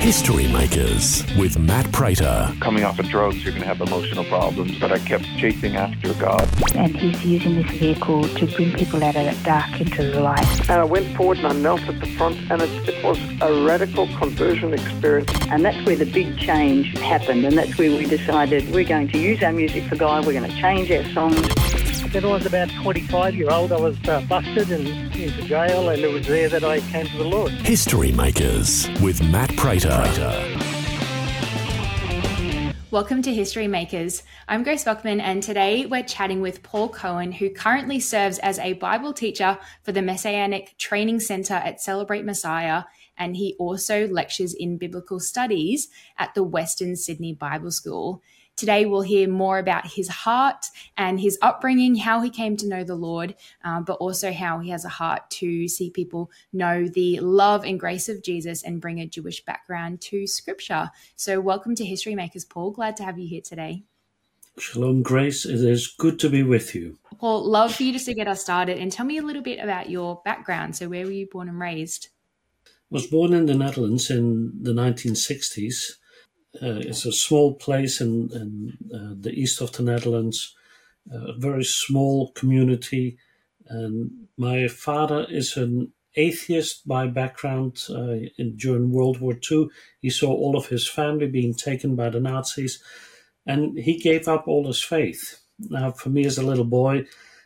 History Makers with Matt Prater. Coming off of drugs, you're going to have emotional problems, but I kept chasing after God. And he's using this vehicle to bring people out of that dark into the light. And I went forward and I knelt at the front, and it was a radical conversion experience. And that's where the big change happened, and that's where we decided we're going to use our music for God, we're going to change our songs. When I was about 25-year-old, I was busted and into jail, and it was there that I came to the Lord. History Makers with Matt Prater. Welcome to History Makers. I'm Grace Buckman, and today we're chatting with Paul Cohen, who currently serves as a Bible teacher for the Messianic Training Center at Celebrate Messiah, and he also lectures in biblical studies at the Western Sydney Bible School. Today, we'll hear more about his heart and his upbringing, how he came to know the Lord, but also how he has a heart to see people know the love and grace of Jesus and bring a Jewish background to Scripture. So welcome to History Makers, Paul. Glad to have you here today. Shalom, Grace. It is good to be with you. Paul, love for you just to get us started and tell me a little bit about your background. So where were you born and raised? I was born in the Netherlands in the 1960s. It's a small place in the east of the Netherlands, a very small community. And my father is an atheist by background. During World War II, he saw all of his family being taken by the Nazis, and he gave up all his faith. Now, for me as a little boy,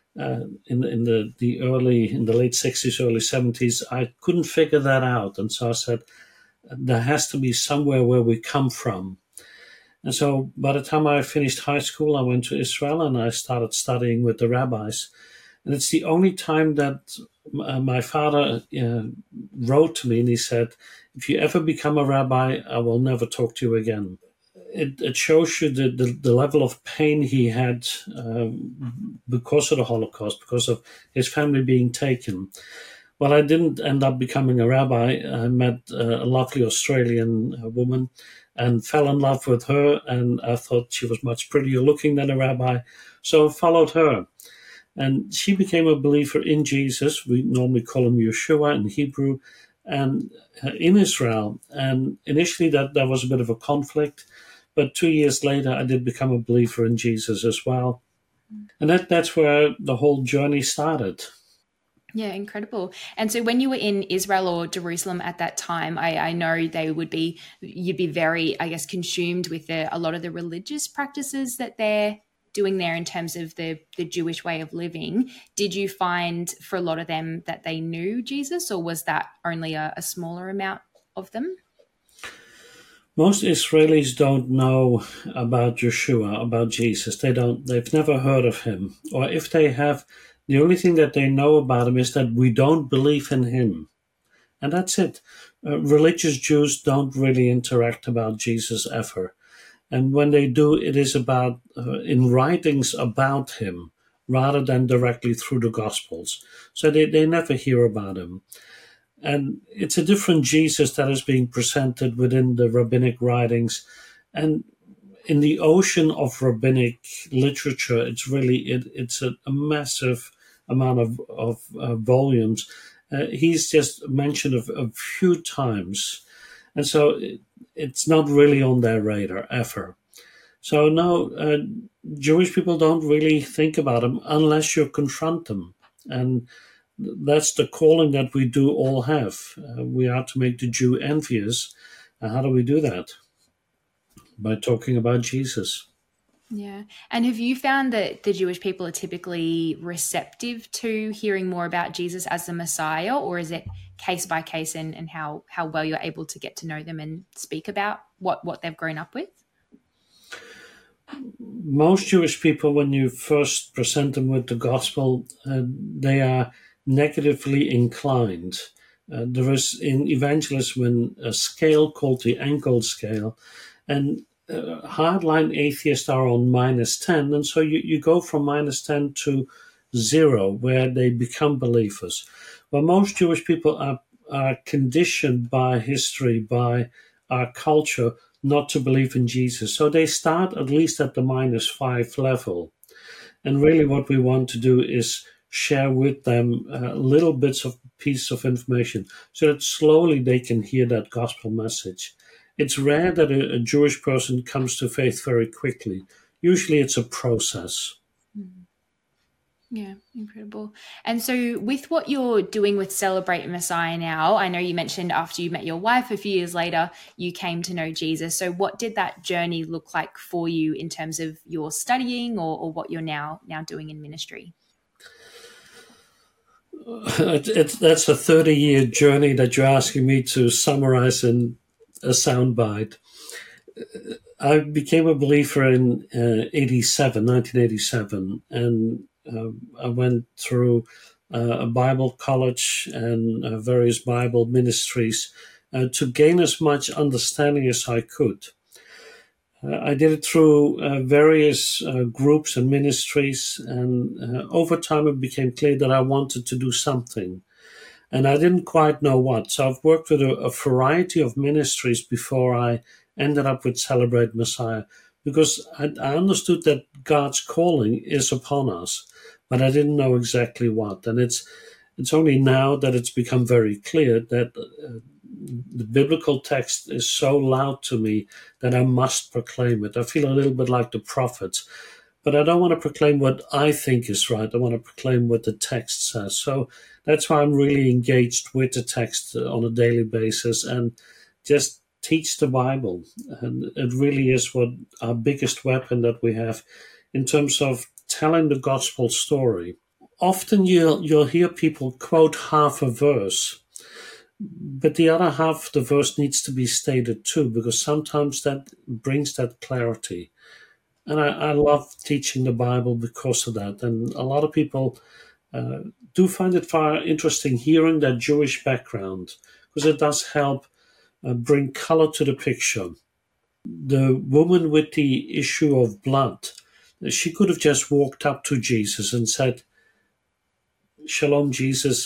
in the late 60s, early 70s, I couldn't figure that out. And so I said, there has to be somewhere where we come from. And so by the time I finished high school, I went to Israel and I started studying with the rabbis. And it's the only time that my father wrote to me and he said, if you ever become a rabbi, I will never talk to you again. It shows you the level of pain he had because of the Holocaust, because of his family being taken. Well, I didn't end up becoming a rabbi. I met a lovely Australian woman and fell in love with her, and I thought she was much prettier looking than a rabbi, so I followed her. And she became a believer in Jesus. We normally call him Yeshua in Hebrew, and in Israel. And initially that was a bit of a conflict, but 2 years later I did become a believer in Jesus as well. And that's where the whole journey started. Yeah, incredible. And so when you were in Israel or Jerusalem at that time, I know you'd be very, I guess, consumed with a lot of the religious practices that they're doing there in terms of the Jewish way of living. Did you find for a lot of them that they knew Jesus, or was that only a smaller amount of them? Most Israelis don't know about Yeshua, about Jesus. They've never heard of him. Or if they have, the only thing that they know about him is that we don't believe in him. And that's it. Religious Jews don't really interact about Jesus ever. And when they do, it is about in writings about him rather than directly through the Gospels. So they never hear about him. And it's a different Jesus that is being presented within the rabbinic writings. And in the ocean of rabbinic literature, it's a massive amount of volumes. He's just mentioned a few times. And so it's not really on their radar ever. So no, Jewish people don't really think about him unless you confront them. And that's the calling that we do all have. We are to make the Jew envious. How do we do that? By talking about Jesus. Yeah. And have you found that the Jewish people are typically receptive to hearing more about Jesus as the Messiah, or is it case by case and how well you're able to get to know them and speak about what they've grown up with? Most Jewish people, when you first present them with the gospel, they are negatively inclined. There is in evangelism a scale called the Engel scale, and hardline atheists are on -10, and so you go from -10 to 0, where they become believers. Well, most Jewish people are conditioned by history, by our culture, not to believe in Jesus. So they start at least at the -5 level. And really what we want to do is share with them little bits of piece of information so that slowly they can hear that gospel message. it's rare that a Jewish person comes to faith very quickly. Usually it's a process. Yeah, incredible. And so with what you're doing with Celebrate Messiah now, I know you mentioned after you met your wife a few years later, you came to know Jesus. So what did that journey look like for you in terms of your studying or what you're now doing in ministry? That's a 30-year journey that you're asking me to summarize in a soundbite. I became a believer in 1987, and I went through a Bible college and various Bible ministries to gain as much understanding as I could. I did it through various groups and ministries, and over time it became clear that I wanted to do something, and I didn't quite know what. So I've worked with a variety of ministries before I ended up with Celebrate Messiah, because I understood that God's calling is upon us, but I didn't know exactly what. And it's only now that it's become very clear that the biblical text is so loud to me that I must proclaim it. I feel a little bit like the prophets, but I don't want to proclaim what I think is right. I want to proclaim what the text says. So that's why I'm really engaged with the text on a daily basis and just teach the Bible. And it really is what our biggest weapon that we have in terms of telling the gospel story. Often you'll hear people quote half a verse, but the other half of the verse needs to be stated too, because sometimes that brings that clarity. And I love teaching the Bible because of that. And a lot of people do find it far interesting hearing that Jewish background, because it does help bring color to the picture. The woman with the issue of blood, she could have just walked up to Jesus and said, "Shalom, Jesus,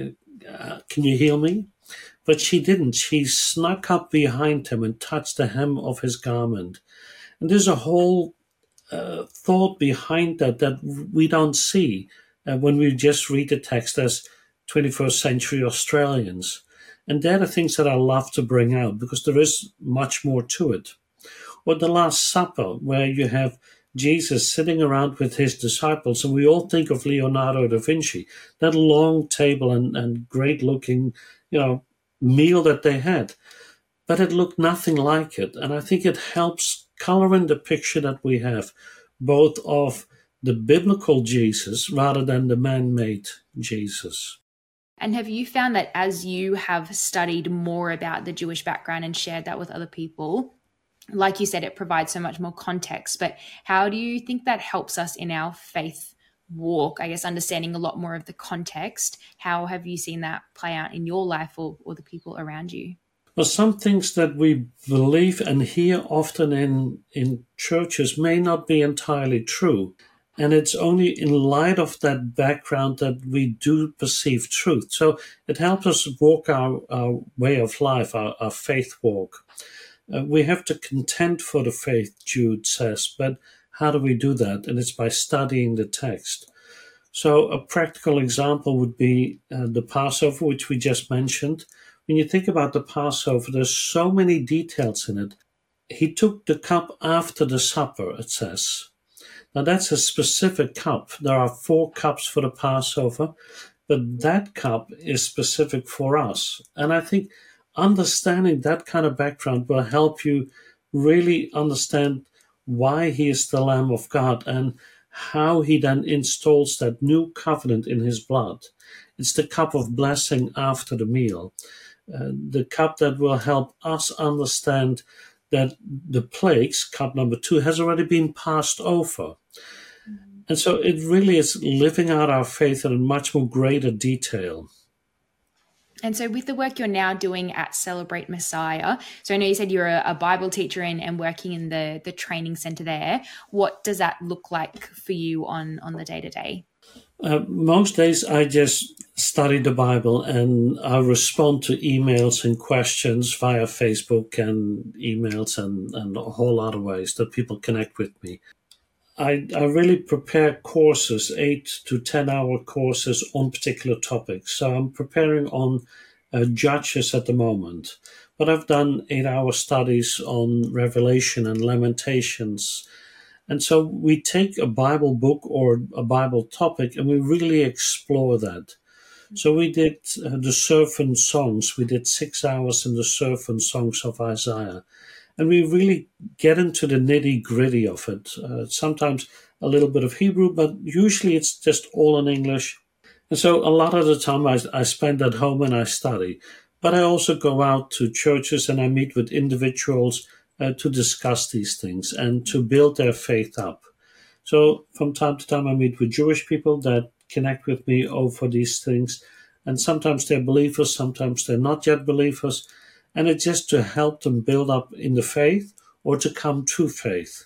can you heal me?" But she didn't. She snuck up behind him and touched the hem of his garment. And there's a whole thought behind that we don't see when we just read the text as 21st century Australians. And they're the things that I love to bring out, because there is much more to it. Or the Last Supper, where you have Jesus sitting around with his disciples, and we all think of Leonardo da Vinci, that long table and great-looking, meal that they had. But it looked nothing like it. And I think it helps color in the picture that we have, both of the biblical Jesus rather than the man-made Jesus. And have you found that as you have studied more about the Jewish background and shared that with other people, like you said, it provides so much more context, but how do you think that helps us in our faith walk? I guess understanding a lot more of the context. How have you seen that play out in your life or the people around you? Well, some things that we believe and hear often in churches may not be entirely true. And it's only in light of that background that we do perceive truth. So it helps us walk our way of life, our faith walk. We have to contend for the faith, Jude says, but how do we do that? And it's by studying the text. So a practical example would be the Passover, which we just mentioned. When you think about the Passover, there's so many details in it. He took the cup after the supper, it says. Now that's a specific cup. There are 4 cups for the Passover, but that cup is specific for us. And I think understanding that kind of background will help you really understand why he is the Lamb of God and how he then installs that new covenant in his blood. It's the cup of blessing after the meal, the cup that will help us understand that the plagues, cup number 2, has already been passed over. And so it really is living out our faith in a much more greater detail. And so with the work you're now doing at Celebrate Messiah, so I know you said you're a Bible teacher and working in the training center there. What does that look like for you on the day-to-day? Most days I just study the Bible and I respond to emails and questions via Facebook and emails and a whole lot of ways that people connect with me. I really prepare courses, 8 to 10 hour courses on particular topics. So I'm preparing on Judges at the moment. But I've done 8-hour studies on Revelation and Lamentations. And so we take a Bible book or a Bible topic and we really explore that. So we did the Serpent Songs. We did 6 hours in the Serpent Songs of Isaiah. And we really get into the nitty-gritty of it. Sometimes a little bit of Hebrew, but usually it's just all in English. And so a lot of the time I spend at home and I study. But I also go out to churches and I meet with individuals to discuss these things and to build their faith up. So from time to time I meet with Jewish people that connect with me over these things. And sometimes they're believers, sometimes they're not yet believers. And it's just to help them build up in the faith or to come to faith.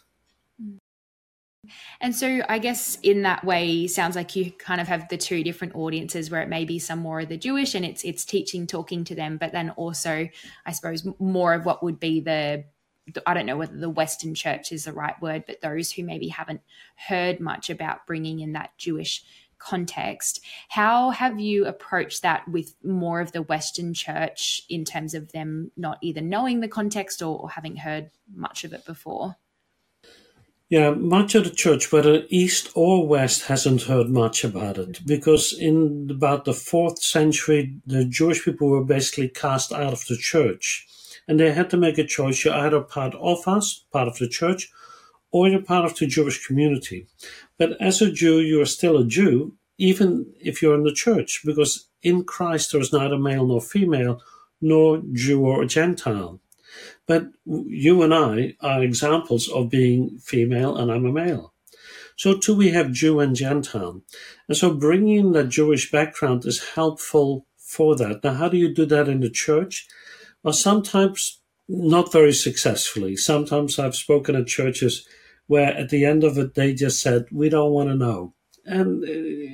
And so I guess in that way, sounds like you kind of have the two different audiences where it may be some more of the Jewish and it's teaching, talking to them, but then also, I suppose, more of what would be I don't know whether the Western church is the right word, but those who maybe haven't heard much about bringing in that Jewish context. How have you approached that with more of the Western church in terms of them not either knowing the context or having heard much of it before? Yeah, much of the church, whether East or West, hasn't heard much about it because in about the 4th century, the Jewish people were basically cast out of the church. And they had to make a choice. You're either part of us, part of the church, or you're part of the Jewish community. But as a Jew, you are still a Jew, even if you're in the church, because in Christ there is neither male nor female, nor Jew or Gentile. But you and I are examples of being female and I'm a male. So too we have Jew and Gentile. And so bringing in that Jewish background is helpful for that. Now, how do you do that in the church? Well, sometimes not very successfully. Sometimes I've spoken at churches where at the end of it, they just said, we don't want to know. And,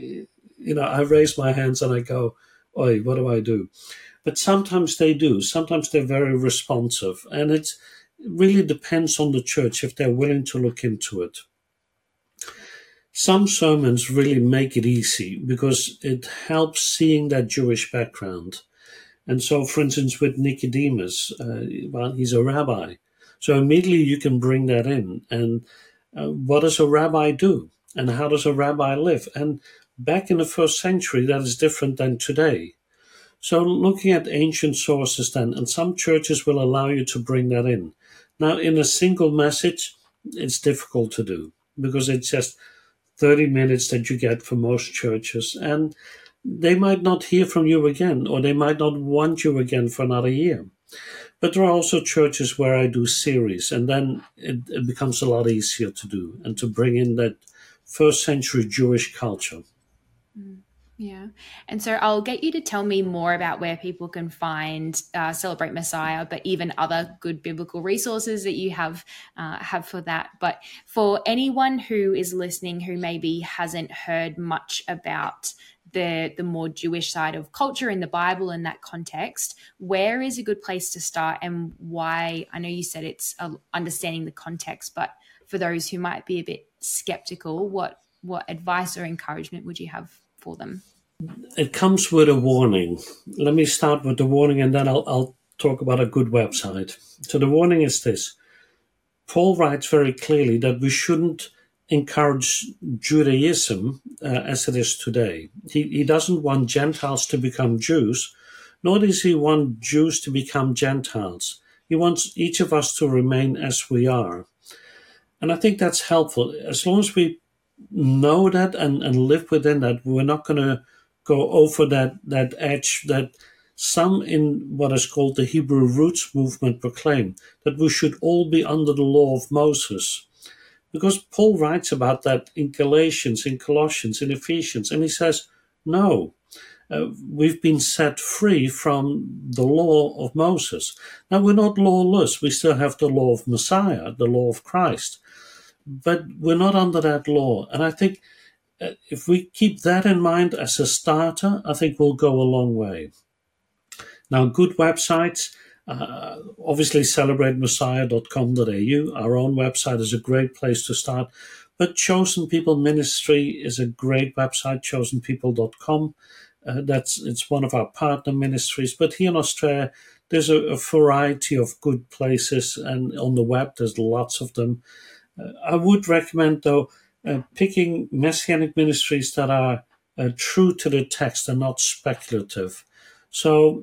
I raise my hands and I go, oi, what do I do? But sometimes they do. Sometimes they're very responsive. And it really depends on the church if they're willing to look into it. Some sermons really make it easy because it helps seeing that Jewish background. And so, for instance, with Nicodemus, he's a rabbi. So immediately you can bring that in. And what does a rabbi do? And how does a rabbi live? And back in the 1st century, that is different than today. So looking at ancient sources then, and some churches will allow you to bring that in. Now, in a single message, it's difficult to do because it's just 30 minutes that you get for most churches. And they might not hear from you again, or they might not want you again for another year. But there are also churches where I do series, and then it becomes a lot easier to do and to bring in that 1st century Jewish culture. Yeah. And so I'll get you to tell me more about where people can find Celebrate Messiah, but even other good biblical resources that you have for that. But for anyone who is listening who maybe hasn't heard much about the more Jewish side of culture in the Bible in that context, where is a good place to start and why? I know you said it's understanding the context, but for those who might be a bit skeptical, what advice or encouragement would you have for them? It comes with a warning. Let me start with the warning and then I'll talk about a good website. So the warning is this. Paul writes very clearly that we shouldn't encourage Judaism as it is today. He doesn't want Gentiles to become Jews, nor does he want Jews to become Gentiles. He wants each of us to remain as we are. And I think that's helpful. As long as we know that and live within that, we're not going to go over that edge that some in what is called the Hebrew Roots movement proclaim, that we should all be under the law of Moses. Because Paul writes about that in Galatians, in Colossians, in Ephesians, and he says, no, we've been set free from the law of Moses. Now, we're not lawless. We still have the law of Messiah, the law of Christ. But we're not under that law. And I think if we keep that in mind as a starter, I think we'll go a long way. Now, good websites, obviously celebratemessiah.com.au. Our own website is a great place to start. But Chosen People Ministry is a great website, chosenpeople.com. It's one of our partner ministries. But here in Australia, there's a variety of good places, and on the web there's lots of them. I would recommend, though, picking Messianic ministries that are true to the text and not speculative. So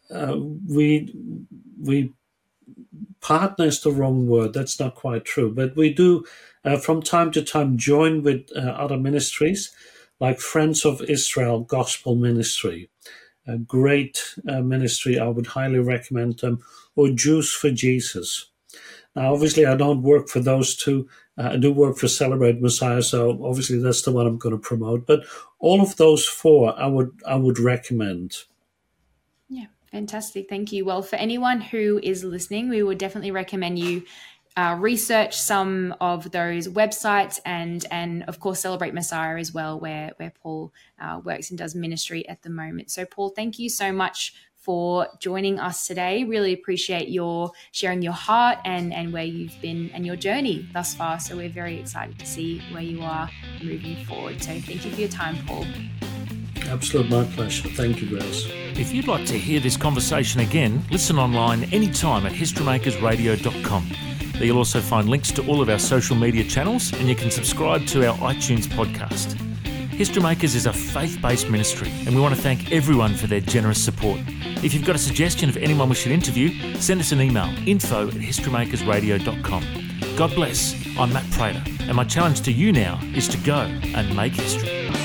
we partner is the wrong word. That's not quite true. But we do, from time to time, join with other ministries, like Friends of Israel Gospel Ministry. A great ministry. I would highly recommend them. Or Jews for Jesus. Now, obviously, I don't work for those two. I do work for Celebrate Messiah, so obviously that's the one I'm going to promote. But all of those four, I would recommend. Yeah, fantastic. Thank you. Well, for anyone who is listening, we would definitely recommend you research some of those websites and of course Celebrate Messiah as well, where Paul works and does ministry at the moment. So Paul, thank you so much for joining us today. Really appreciate your sharing your heart and where you've been and your journey thus far. So we're very excited to see where you are moving forward. So thank you for your time, Paul. Absolute, my pleasure. Thank you, Grace. If you'd like to hear this conversation again, listen online anytime at historymakersradio.com. There you'll also find links to all of our social media channels, and you can subscribe to our iTunes podcast. History Makers is a faith-based ministry, and we want to thank everyone for their generous support. If you've got a suggestion of anyone we should interview, send us an email, info@historymakersradio.com. God bless. I'm Matt Prater, and my challenge to you now is to go and make history.